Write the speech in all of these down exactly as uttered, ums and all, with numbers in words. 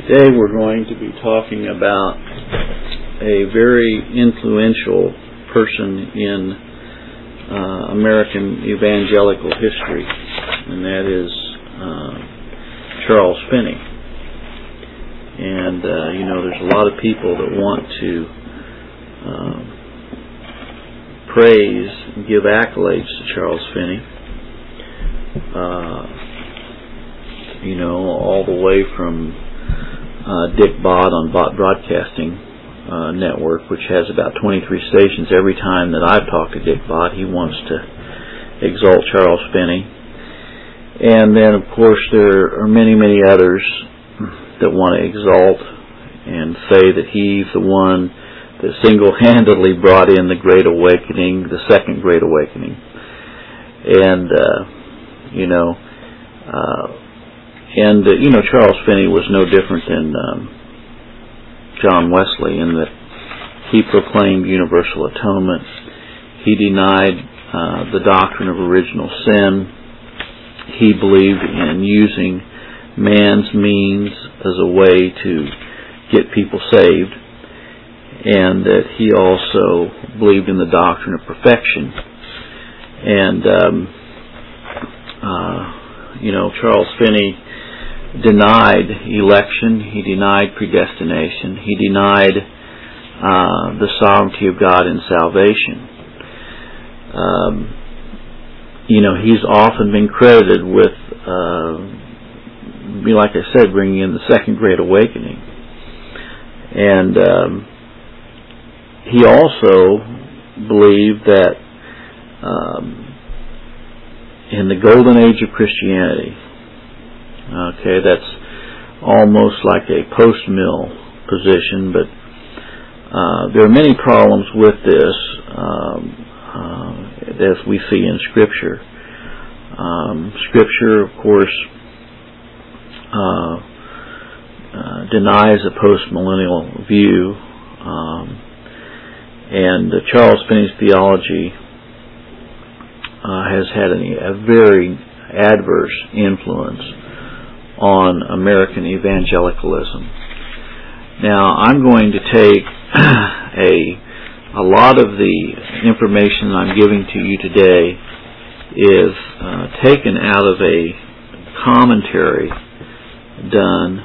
Today we're going to be talking about a very influential person in uh, American evangelical history, and that is uh, Charles Finney. And, uh, you know, there's a lot of people that want to uh, praise and give accolades to Charles Finney. Uh, you know, all the way from Uh, Dick Bott on Bott Broadcasting uh, Network, which has about twenty-three stations. Every time that I've talked to Dick Bott, he wants to exalt Charles Finney. And then, of course, there are many, many others that want to exalt and say that he's the one that single-handedly brought in the Great Awakening, the Second Great Awakening. And, uh, you know, uh, And, uh, you know, Charles Finney was no different than um, John Wesley in that he proclaimed universal atonement. He denied uh, the doctrine of original sin. He believed in using man's means as a way to get people saved. And that he also believed in the doctrine of perfection. And, um, uh, you know, Charles Finney denied election, he denied predestination, he denied uh, the sovereignty of God in salvation. Um, you know, he's often been credited with, uh, like I said, bringing in the Second Great Awakening. And um, he also believed that um, in the golden age of Christianity, okay, that's almost like a post-mill position, but uh, there are many problems with this um, uh, as we see in Scripture. Um, Scripture, of course, uh, uh, denies a post-millennial view, um, and uh, Charles Finney's theology uh, has had a, a very adverse influence on American evangelicalism. Now, I'm going to take a a lot of the information I'm giving to you today is uh, taken out of a commentary done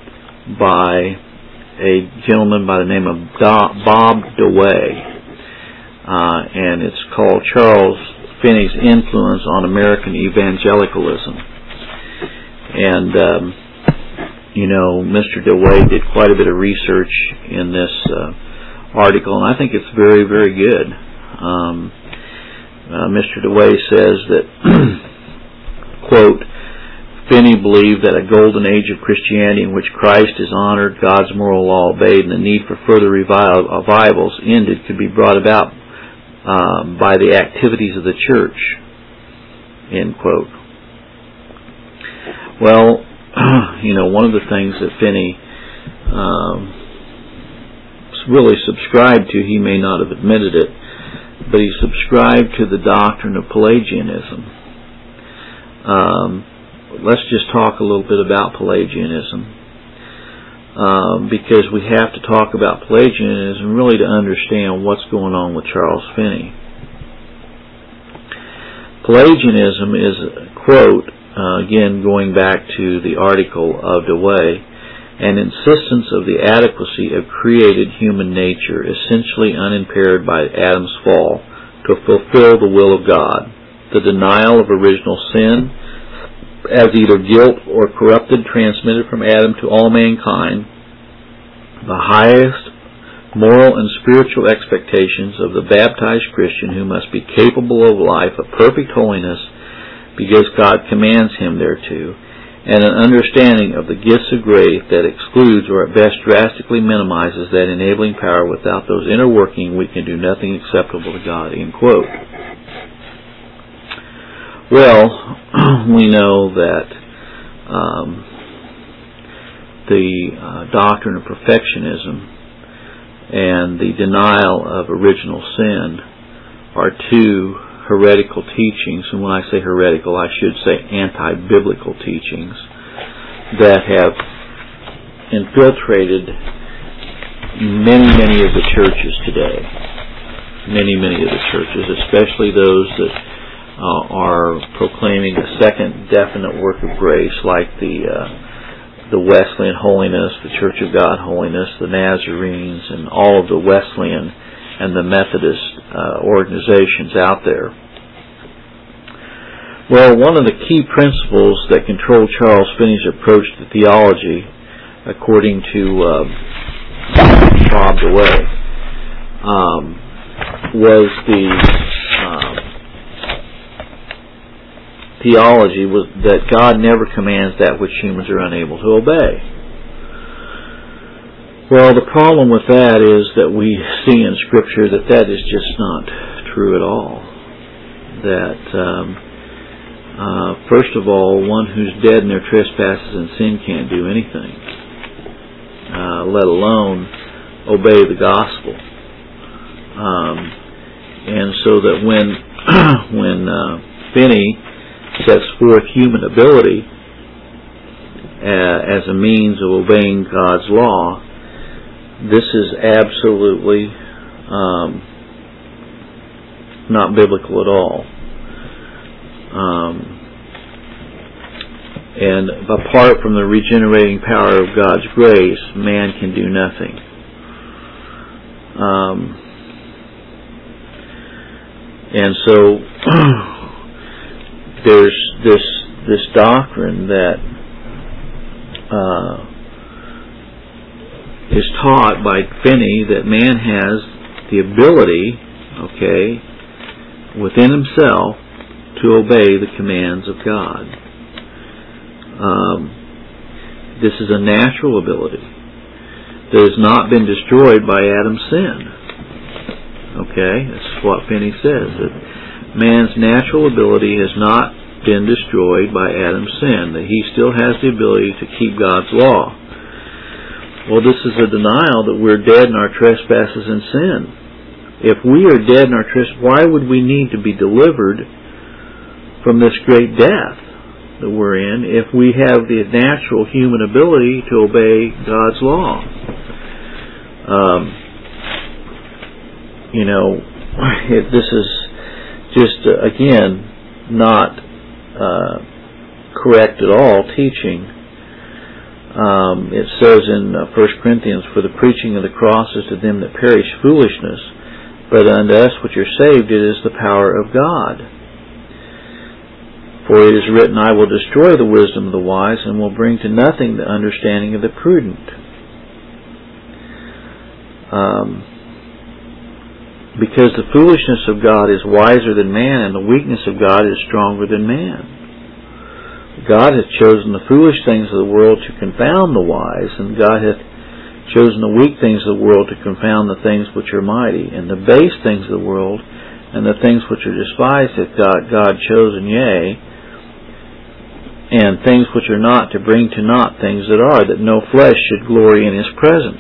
by a gentleman by the name of Bob DeWay, uh, and it's called Charles Finney's Influence on American Evangelicalism. And, um, you know, Mister DeWay did quite a bit of research in this uh, article, and I think it's very, very good. Um, uh, Mister DeWay says that, quote, Finney believed that a golden age of Christianity in which Christ is honored, God's moral law obeyed, and the need for further revivals ended could be brought about um, by the activities of the church, end quote. Well, you know, one of the things that Finney um, really subscribed to, he may not have admitted it, but he subscribed to the doctrine of Pelagianism. Um, let's just talk a little bit about Pelagianism, um, because we have to talk about Pelagianism really to understand what's going on with Charles Finney. Pelagianism is, quote, Uh, again, going back to the article of DeWay, an insistence of the adequacy of created human nature, essentially unimpaired by Adam's fall, to fulfill the will of God, the denial of original sin as either guilt or corrupted transmitted from Adam to all mankind, the highest moral and spiritual expectations of the baptized Christian who must be capable of life of perfect holiness because God commands him thereto, and an understanding of the gifts of grace that excludes or at best drastically minimizes that enabling power. Without those inner working, we can do nothing acceptable to God, end quote. Well, we know that um, the uh, doctrine of perfectionism and the denial of original sin are two heretical teachings, and when I say heretical, I should say anti-biblical teachings that have infiltrated many, many of the churches today. Many, many of the churches, especially those that uh, are proclaiming a second definite work of grace, like the uh, the Wesleyan Holiness, the Church of God Holiness, the Nazarenes, and all of the Wesleyan and the Methodist uh, organizations out there. Well, one of the key principles that controlled Charles Finney's approach to theology, according to uh, Bob DeWay, um, was the um, theology was that God never commands that which humans are unable to obey. Well, the problem with that is that we see in Scripture that that is just not true at all. That um, uh, first of all, one who's dead in their trespasses and sin can't do anything, uh, let alone obey the gospel. Um, and so that when when uh, Finney sets forth human ability uh, as a means of obeying God's law, this is absolutely um, not biblical at all. Um, and apart from the regenerating power of God's grace, man can do nothing. Um, and so there's this this doctrine that uh, is taught by Finney that man has the ability, okay, within himself to obey the commands of God. Um, this is a natural ability that has not been destroyed by Adam's sin. Okay, that's what Finney says, that man's natural ability has not been destroyed by Adam's sin, that he still has the ability to keep God's law. Well, this is a denial that we're dead in our trespasses and sin. If we are dead in our trespasses, why would we need to be delivered from this great death that we're in if we have the natural human ability to obey God's law? Um, you know, it, this is just, uh, again, not uh, correct at all teaching. Um, it says in uh, First Corinthians, "For the preaching of the cross is to them that perish foolishness, but unto us which are saved it is the power of God. For it is written, I will destroy the wisdom of the wise, and will bring to nothing the understanding of the prudent." Um, because the foolishness of God is wiser than man, and the weakness of God is stronger than man. God hath chosen the foolish things of the world to confound the wise, and God hath chosen the weak things of the world to confound the things which are mighty, and the base things of the world, and the things which are despised hath God, God chosen, yea, and things which are not, to bring to naught things that are, that no flesh should glory in His presence.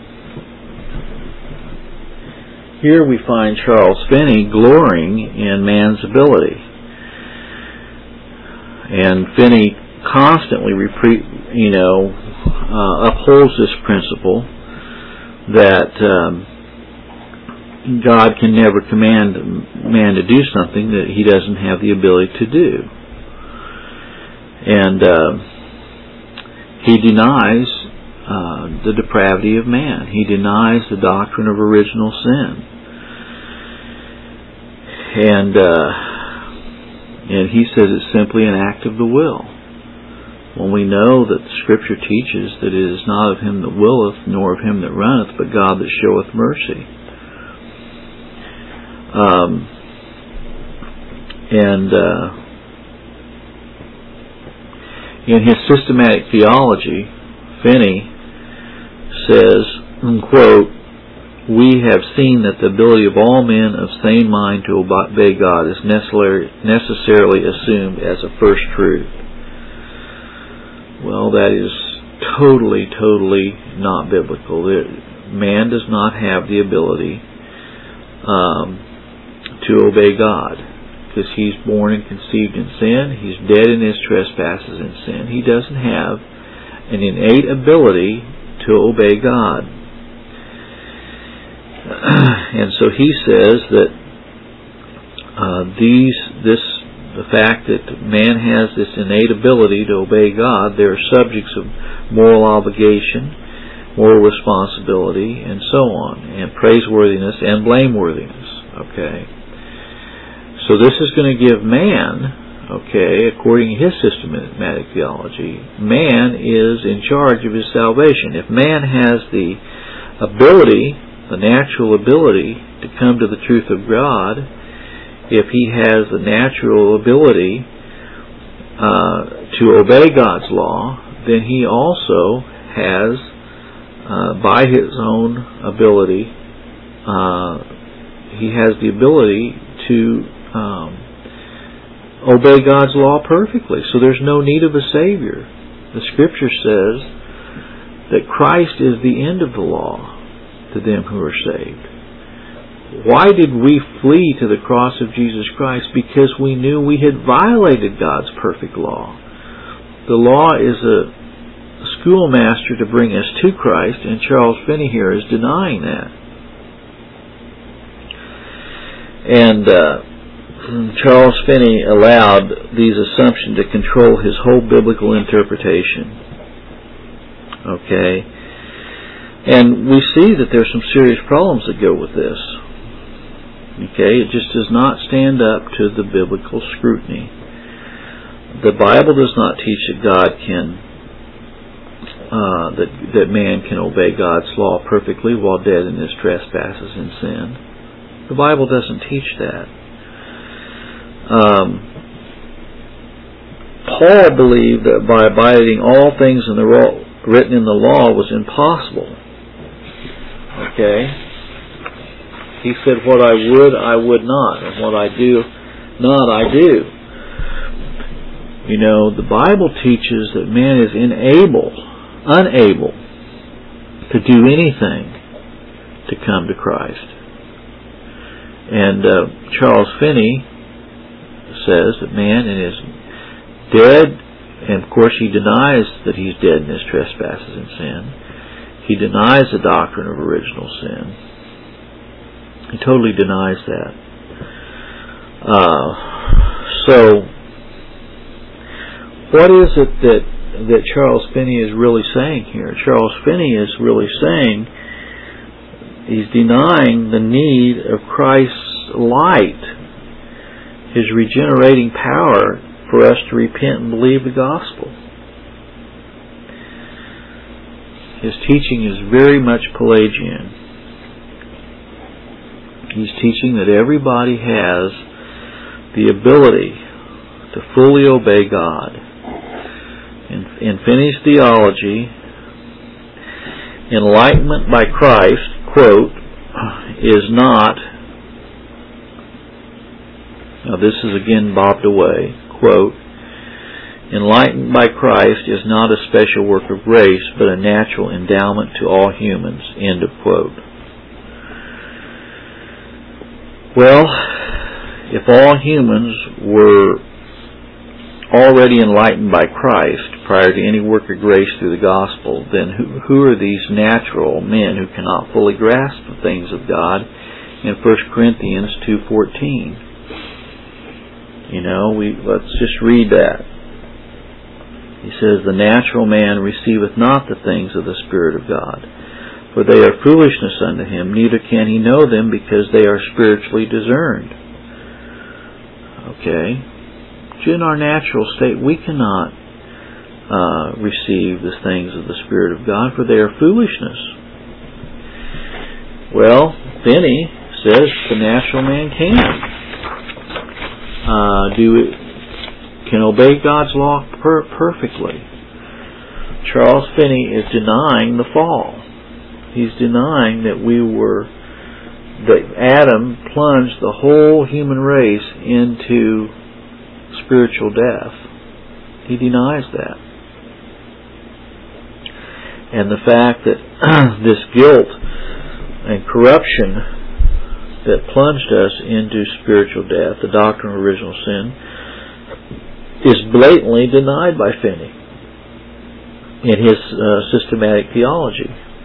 Here we find Charles Finney glorying in man's ability. And Finney constantly, repre- you know, uh, upholds this principle that um, God can never command man to do something that he doesn't have the ability to do. And uh, he denies uh, the depravity of man. He denies the doctrine of original sin. And uh, and he says it's simply an act of the will. When we know that the Scripture teaches that it is not of him that willeth, nor of him that runneth, but God that showeth mercy. Um, and uh, in his systematic theology, Finney says, quote, "We have seen that the ability of all men of sane mind to obey God is necessarily, necessarily assumed as a first truth." Well, that is totally, totally not biblical. Man does not have the ability um, to obey God, because he's born and conceived in sin. He's dead in his trespasses and sin. He doesn't have an innate ability to obey God. And so he says that uh, these, this, the fact that man has this innate ability to obey God, they're subjects of moral obligation, moral responsibility, and so on, and praiseworthiness and blameworthiness. Okay, so this is going to give man, okay, according to his systematic theology, man is in charge of his salvation. If man has the ability, the natural ability to come to the truth of God, if he has the natural ability uh, to obey God's law, then he also has, uh, by his own ability, uh, he has the ability to um, obey God's law perfectly. So there's no need of a Savior. The Scripture says that Christ is the end of the law to them who are saved. Why did we flee to the cross of Jesus Christ? Because we knew we had violated God's perfect law. The law is a schoolmaster to bring us to Christ, and Charles Finney here is denying that. And uh, Charles Finney allowed these assumptions to control his whole biblical interpretation. Okay? And we see that there's some serious problems that go with this. Okay? It just does not stand up to the biblical scrutiny. The Bible does not teach that God can, uh, that, that man can obey God's law perfectly while dead in his trespasses and sin. The Bible doesn't teach that. Um, Paul believed that by abiding all things in the law, written in the law was impossible. Okay? He said, what I would, I would not, and what I do not, I do. You know, the Bible teaches that man is unable, unable to do anything to come to Christ. And uh, Charles Finney says that man is dead, and of course he denies that he's dead in his trespasses and sin. He denies the doctrine of original sin. He totally denies that. Uh, so, what is it that that Charles Finney is really saying here? Charles Finney is really saying he's denying the need of Christ's light, His regenerating power for us to repent and believe the gospel. His teaching is very much Pelagian. He's teaching that everybody has the ability to fully obey God. In, in Finney's theology, enlightenment by Christ, quote, is not, now this is again bobbed away, quote, enlightened by Christ is not a special work of grace, but a natural endowment to all humans, end of quote. Well, if all humans were already enlightened by Christ prior to any work of grace through the gospel, then who, who are these natural men who cannot fully grasp the things of God in First Corinthians two fourteen? You know, we let's just read that. He says, the natural man receiveth not the things of the Spirit of God, for they are foolishness unto him, neither can he know them, because they are spiritually discerned. Okay? In our natural state, we cannot uh, receive the things of the Spirit of God, for they are foolishness. Well, Finney says the natural man can uh, do it, can obey God's law per- perfectly. Charles Finney is denying the fall. He's denying that we were, that Adam plunged the whole human race into spiritual death. He denies that. And the fact that this guilt and corruption that plunged us into spiritual death, the doctrine of original sin, is blatantly denied by Finney. in his uh, systematic theology.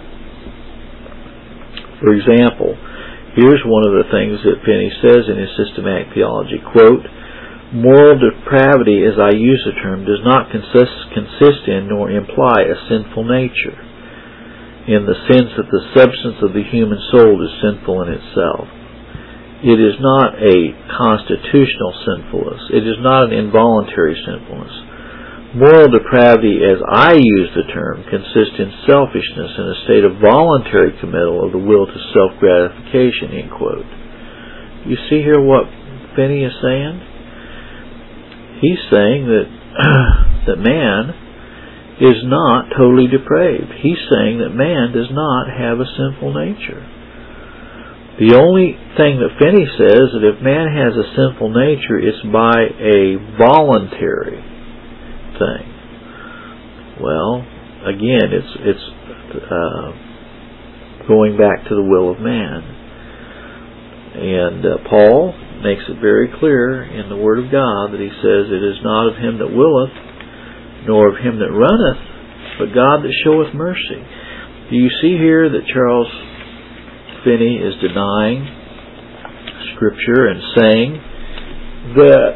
For example, here's one of the things that Finney says in his systematic theology, quote, "Moral depravity, as I use the term, does not consist, consist in nor imply a sinful nature, in the sense that the substance of the human soul is sinful in itself. It is not a constitutional sinfulness. It is not an involuntary sinfulness. Moral depravity, as I use the term, consists in selfishness in a state of voluntary committal of the will to self-gratification," end quote. You see here what Finney is saying? He's saying that that man is not totally depraved. He's saying that man does not have a sinful nature. The only thing that Finney says that if man has a sinful nature, it's by a voluntary thing. Well, again, it's it's uh, going back to the will of man, and uh, Paul makes it very clear in the Word of God that he says, "It is not of him that willeth, nor of him that runneth, but God that showeth mercy." Do you see here that Charles Finney is denying Scripture and saying that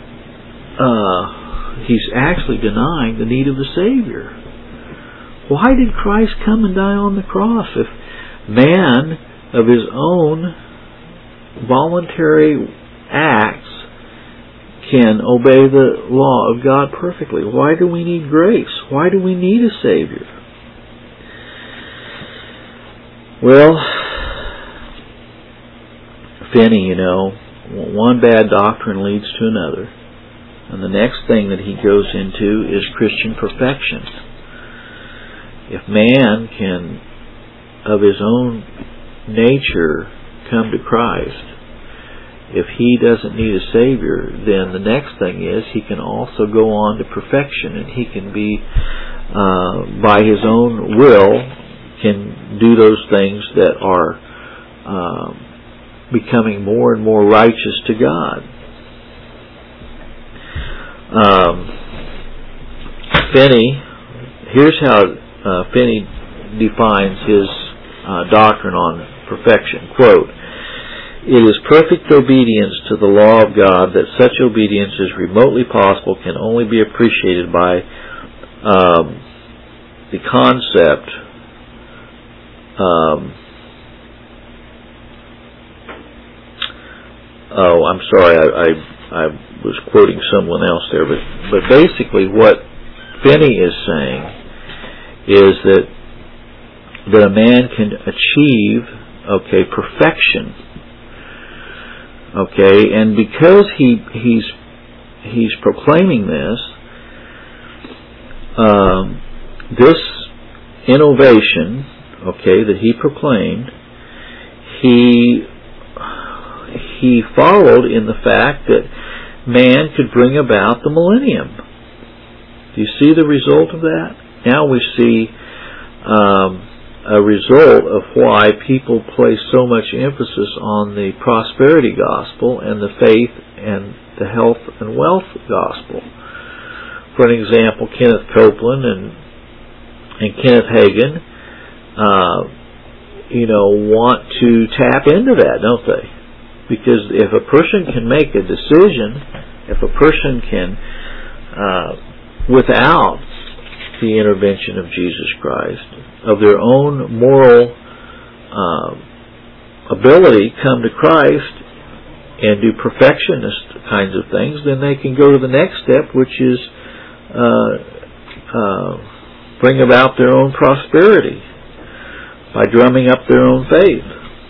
uh, he's actually denying the need of the Savior? Why did Christ come and die on the cross if man of his own voluntary acts can obey the law of God perfectly? Why do we need grace? Why do we need a Savior? Well, Finney, you know, one bad doctrine leads to another. And the next thing that he goes into is Christian perfection. If man can, of his own nature, come to Christ, if he doesn't need a Savior, then the next thing is he can also go on to perfection, and he can be, uh, by his own will, can do those things that are uh, becoming more and more righteous to God. Um, Finney, here's how uh, Finney defines his uh, doctrine on perfection. Quote, "It is perfect obedience to the law of God that such obedience as remotely possible can only be appreciated by um, the concept um, oh, I'm sorry, I, I, I was quoting someone else there, but, but basically what Finney is saying is that that a man can achieve, okay, perfection. Okay, and because he he's he's proclaiming this, um, this innovation, okay, that he proclaimed, he he followed in the fact that man could bring about the millennium. Do you see the result of that? Now we see um, a result of why people place so much emphasis on the prosperity gospel and the faith and the health and wealth gospel. For an example, Kenneth Copeland and and Kenneth Hagin, uh, you know, want to tap into that, don't they? Because if a person can make a decision, if a person can, uh, without the intervention of Jesus Christ, of their own moral uh, ability, come to Christ and do perfectionist kinds of things, then they can go to the next step, which is uh, uh, bring about their own prosperity by drumming up their own faith.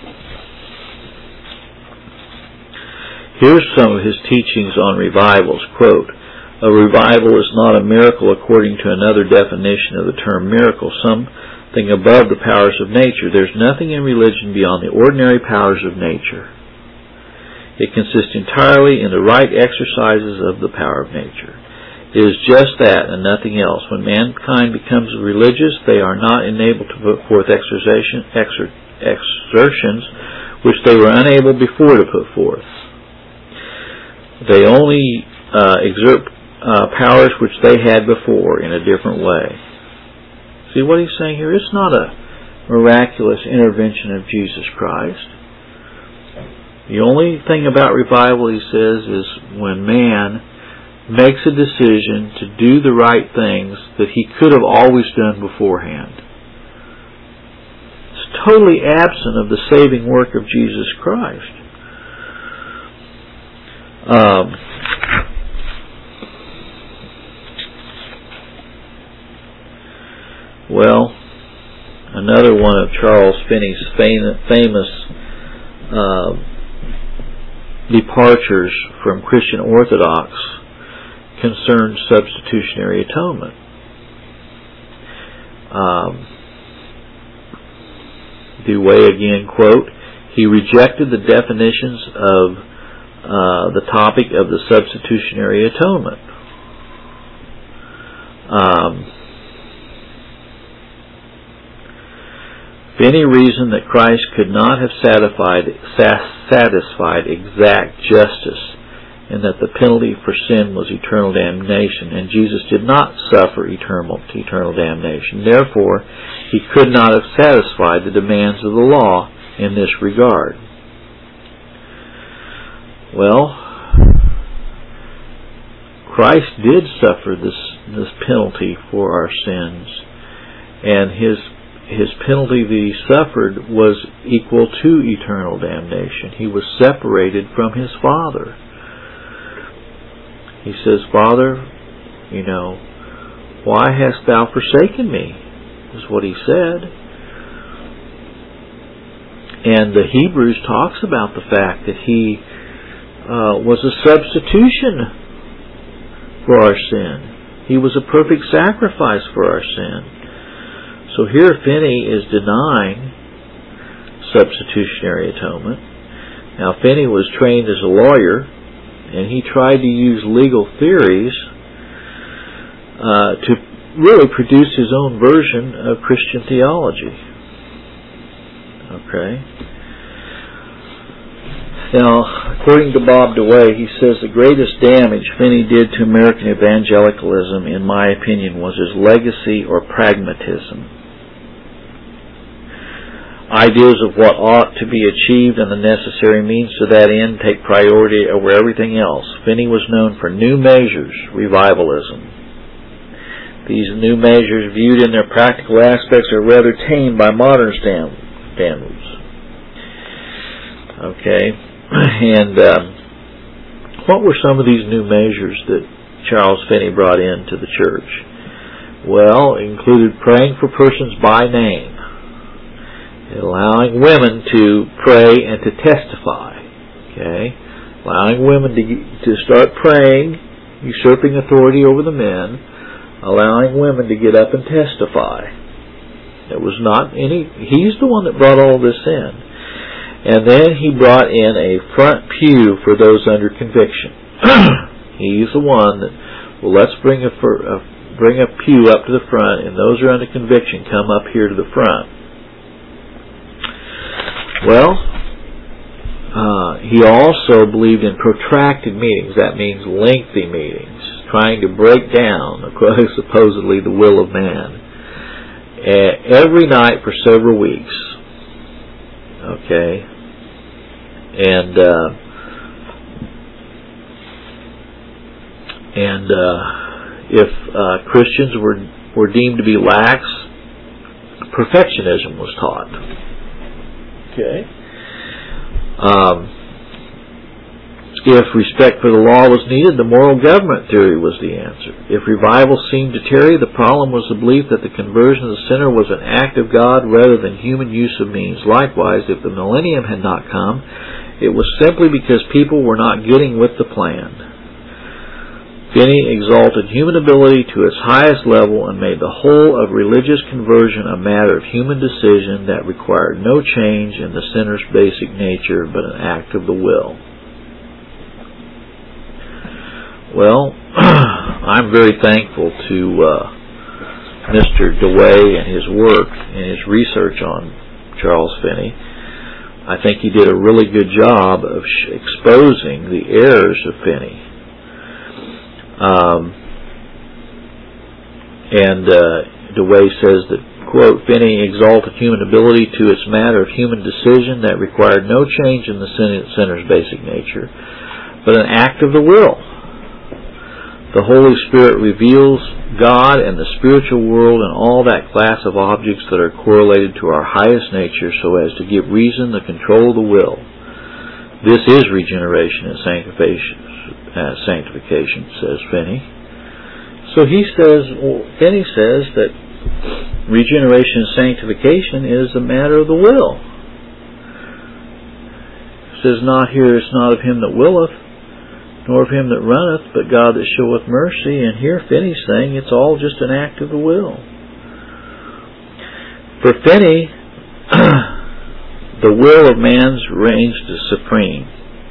Here's some of his teachings on revivals. Quote, "A revival is not a miracle according to another definition of the term miracle, something above the powers of nature. There's nothing in religion beyond the ordinary powers of nature. It consists entirely in the right exercises of the power of nature. It is just that and nothing else. When mankind becomes religious, they are not enabled to put forth exertion, exer, exertions which they were unable before to put forth. They only uh, exert uh, powers which they had before in a different way. See what he's saying here? It's not a miraculous intervention of Jesus Christ. The only thing about revival, he says, is when man makes a decision to do the right things that he could have always done beforehand. It's totally absent of the saving work of Jesus Christ. Um, well, another one of Charles Finney's famous uh, departures from Christian Orthodox concerned substitutionary atonement. Um, Dewey again, quote, he rejected the definitions of uh, the topic of the substitutionary atonement. Um, Finney reasoned that Christ could not have satisfied, satisfied exact justice, and that the penalty for sin was eternal damnation, and Jesus did not suffer eternal, eternal damnation. Therefore, he could not have satisfied the demands of the law in this regard. Well, Christ did suffer this, this penalty for our sins, and his His penalty that he suffered was equal to eternal damnation. He was separated from his Father. He says, Father, you know, why hast thou forsaken me? Is what he said. And the Hebrews talks about the fact that he uh, was a substitution for our sin. He was a perfect sacrifice for our sin. So here Finney is denying substitutionary atonement. Now Finney was trained as a lawyer, and he tried to use legal theories uh, to really produce his own version of Christian theology. Okay. Now, according to Bob Dewey, he says the greatest damage Finney did to American evangelicalism, in my opinion, was his legacy or pragmatism. Ideas of what ought to be achieved and the necessary means to that end take priority over everything else. Finney was known for new measures, revivalism. These new measures, viewed in their practical aspects, are rather tame by modern standards. Okay, and um, what were some of these new measures that Charles Finney brought into the church? Well, it included praying for persons by name, allowing women to pray and to testify. Okay, allowing women to to start praying, usurping authority over the men, allowing women to get up and testify. There was not any. He's the one that brought all this in, and then he brought in a front pew for those under conviction. He's the one that, well, let's bring a, a bring a pew up to the front, and those who are under conviction come up here to the front. Well, uh, he also believed in protracted meetings. That means lengthy meetings, trying to break down, supposedly, the will of man, uh, every night for several weeks. Okay, and uh, and uh, if uh, Christians were were deemed to be lax, perfectionism was taught. Okay. Um, if respect for the law was needed, the moral government theory was the answer. If revival seemed to tarry, the problem was the belief that the conversion of the sinner was an act of God rather than human use of means. Likewise, if the millennium had not come, it was simply because people were not getting with the plan. Finney exalted human ability to its highest level and made the whole of religious conversion a matter of human decision that required no change in the sinner's basic nature but an act of the will. Well, I'm very thankful to uh, Mister Dewey and his work and his research on Charles Finney. I think he did a really good job of sh- exposing the errors of Finney. Um, and uh, DeWay says that, quote, Finney exalted human ability to its matter of human decision that required no change in the sinner's basic nature, but an act of the will. The Holy Spirit reveals God and the spiritual world and all that class of objects that are correlated to our highest nature so as to give reason the control of the will. This is regeneration and sanctification, uh, sanctification, says Finney. So he says, well, Finney says that regeneration and sanctification is a matter of the will. It says, not here, it's not of him that willeth, nor of him that runneth, but God that showeth mercy. And here Finney's saying it's all just an act of the will. For Finney, the will of man's reigns supreme.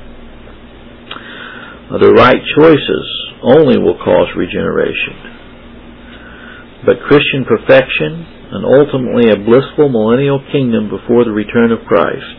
The right choices only will cause regeneration. But Christian perfection, and ultimately a blissful millennial kingdom before the return of Christ.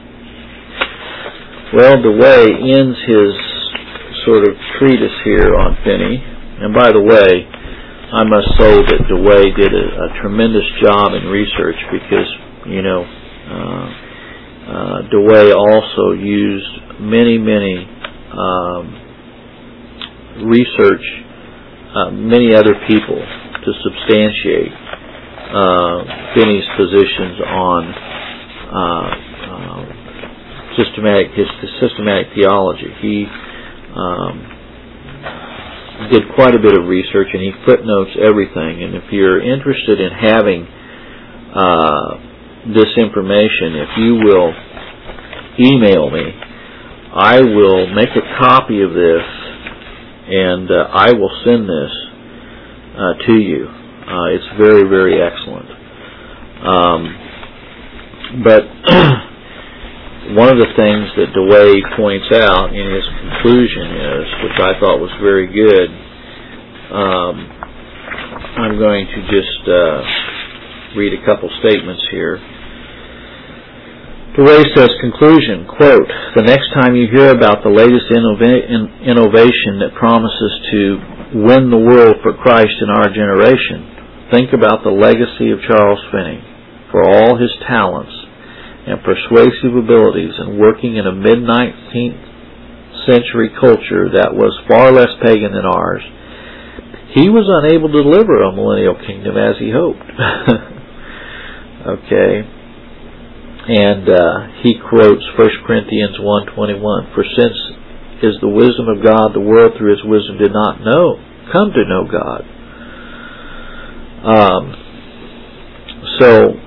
Well, DeWay ends his sort of treatise here on Finney. And by the way, I must say that DeWay did a, a tremendous job in research because, you know, uh, uh, DeWay also used many, many um, research, uh, many other people to substantiate uh, Finney's positions on uh, uh, systematic his systematic theology. He Um, did quite a bit of research, and he footnotes everything. And if you're interested in having uh, this information, if you will email me, I will make a copy of this, and uh, I will send this uh, to you. Uh, it's very, very excellent. Um, but one of the things that DeWay points out in his conclusion is, which I thought was very good, um, I'm going to just uh, read a couple statements here. DeWay says, conclusion, quote, the next time you hear about the latest innova- in- innovation that promises to win the world for Christ in our generation, think about the legacy of Charles Finney. For all his talents and persuasive abilities and working in a mid-nineteenth century culture that was far less pagan than ours, he was unable to deliver a millennial kingdom as he hoped. Okay. And uh, he quotes First Corinthians one twenty-one, for since is the wisdom of God, the world through his wisdom did not know, come to know God. Um, so,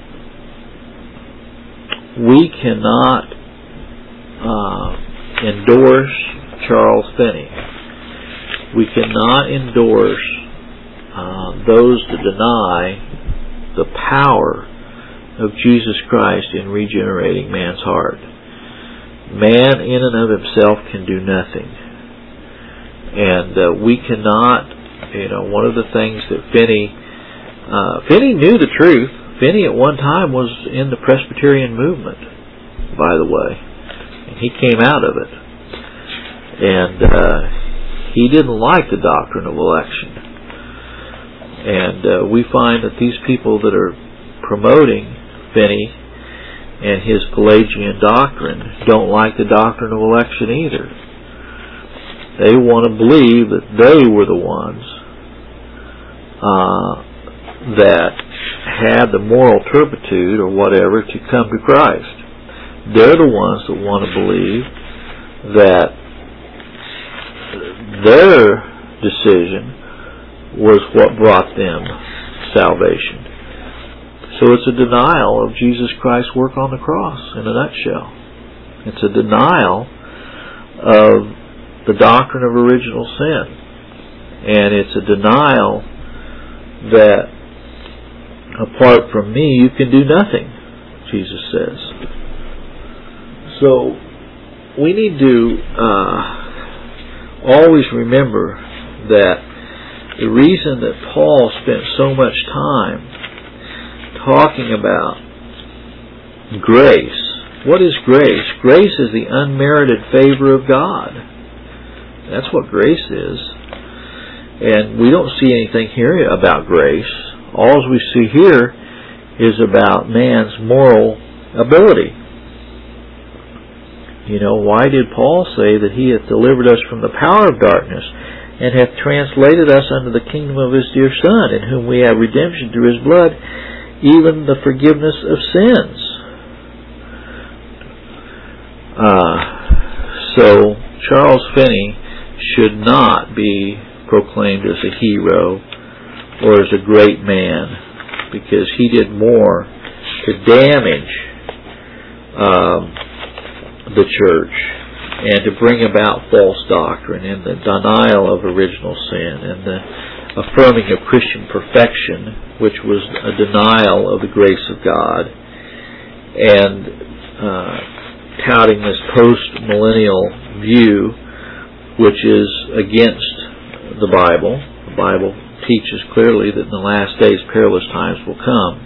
we cannot uh, endorse Charles Finney. We cannot endorse uh, those that deny the power of Jesus Christ in regenerating man's heart. Man in and of himself can do nothing. And uh, we cannot, you know, one of the things that Finney, uh, Finney knew the truth. Finney at one time was in the Presbyterian movement, by the way, and he came out of it. And uh, he didn't like the doctrine of election. And uh, we find that these people that are promoting Finney and his Pelagian doctrine don't like the doctrine of election either. They want to believe that they were the ones uh, that had the moral turpitude or whatever to come to Christ. They're the ones that want to believe that their decision was what brought them salvation. So it's a denial of Jesus Christ's work on the cross in a nutshell. It's a denial of the doctrine of original sin. And it's a denial that apart from me, you can do nothing, Jesus says. So, we need to uh, always remember that the reason that Paul spent so much time talking about grace, what is grace? Grace is the unmerited favor of God. That's what grace is. And we don't see anything here about grace. All we see here is about man's moral ability. You know, why did Paul say that he hath delivered us from the power of darkness and hath translated us unto the kingdom of his dear Son, in whom we have redemption through his blood, even the forgiveness of sins? Uh, so, Charles Finney should not be proclaimed as a hero or as a great man, because he did more to damage um, the church and to bring about false doctrine and the denial of original sin and the affirming of Christian perfection, which was a denial of the grace of God, and uh, touting this post-millennial view, which is against the Bible. The Bible teaches clearly that in the last days perilous times will come.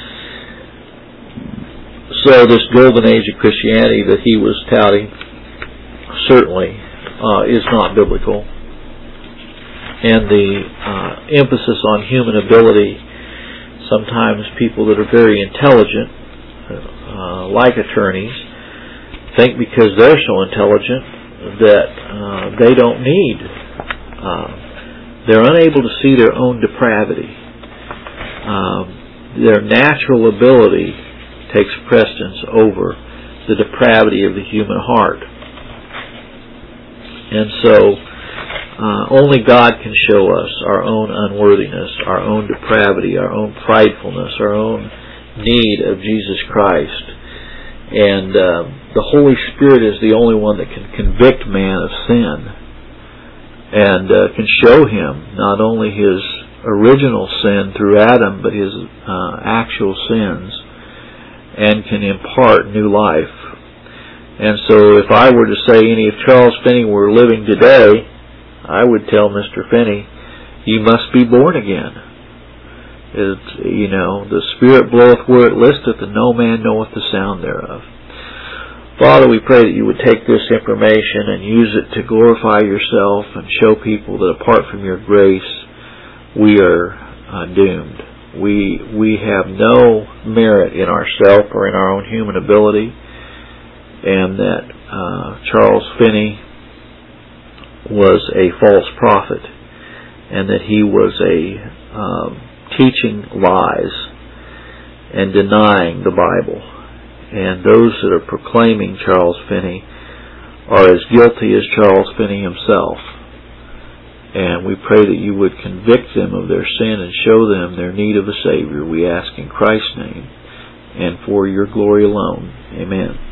So this golden age of Christianity that he was touting certainly uh, is not biblical. And the uh, emphasis on human ability, sometimes people that are very intelligent, uh, like attorneys, think because they're so intelligent that uh, they don't need, uh, they're unable to see their own depravity. Um, their natural ability takes precedence over the depravity of the human heart. And so, uh, only God can show us our own unworthiness, our own depravity, our own pridefulness, our own need of Jesus Christ. And uh, the Holy Spirit is the only one that can convict man of sin and uh, can show him not only his original sin through Adam, but his uh, actual sins, and can impart new life. And so if I were to say any of Charles Finney were living today, I would tell Mister Finney, you must be born again. It's, you know, the Spirit bloweth where it listeth, and no man knoweth the sound thereof. Father, we pray that you would take this information and use it to glorify yourself and show people that apart from your grace, we are uh, doomed. We we have no merit in ourselves or in our own human ability, and that uh, Charles Finney was a false prophet, and that he was a um, teaching lies and denying the Bible. And those that are proclaiming Charles Finney are as guilty as Charles Finney himself. And we pray that you would convict them of their sin and show them their need of a Savior. We ask in Christ's name and for your glory alone. Amen.